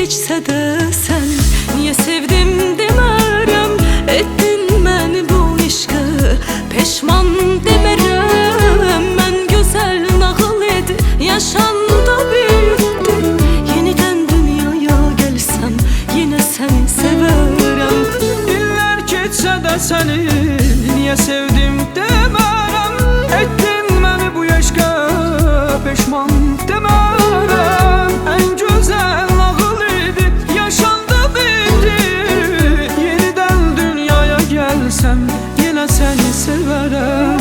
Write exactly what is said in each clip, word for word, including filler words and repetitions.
keçsə də sən niyə sevdim demərəm. Etdin məni bu eşqə peşman demərəm. Mən gözəl nağıl edi yaşanda büyüdü. Yenidən dünyaya gəlsəm yenə səni sevərəm. İllər keçsə də səni niyə sevdim demərəm. Etdin məni bu eşqə peşman demərəm. En güzel nağıl idi yaşandı bitti. Yeniden dünyaya gelsem yine seni severem.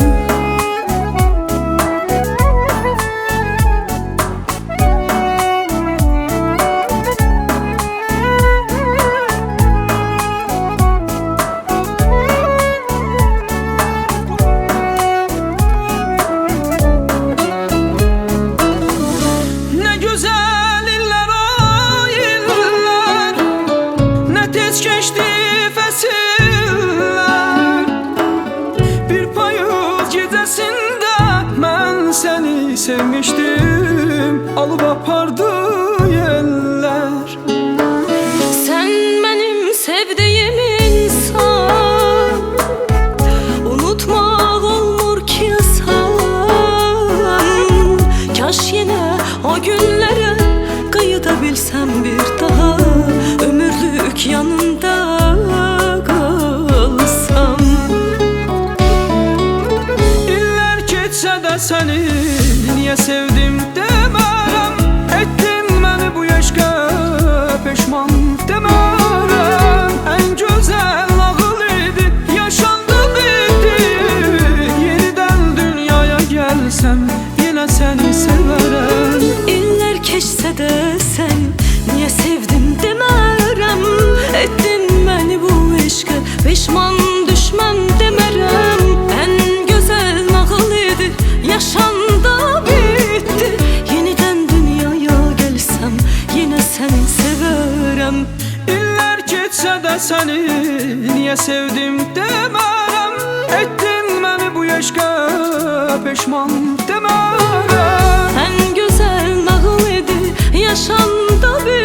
Geçti fəsillər. Bir payız gecəsində mən səni sevmişdim. Alıb apardı yellər. Sən mənim sevdiyim insan, unutmaq olmur ki asan. Kaş yenə o günlərə qayıda bilsəm bir daha, ömürlük yanında qalsam. İllər keçsə də səni niyə sevdim demərəm. Etdin məni bu eşqə peşman demərəm. En güzel nağıl idi yaşandı bitti. Yeniden dünyaya gelsem yine seni severem. İllər keçsə də sən niyə sevdim demərəm. Etdin məni bu eşqə peşman düşmən demərəm. En gözəl nağıl idi yaşanda bitti. Yenidən dünyaya gəlsəm yenə səni sevərəm. İllər keçsə də səni niyə sevdim demərəm. Etdin məni bu eşqə peşman demərəm. En güzel nağıl idi yaşanda bitti.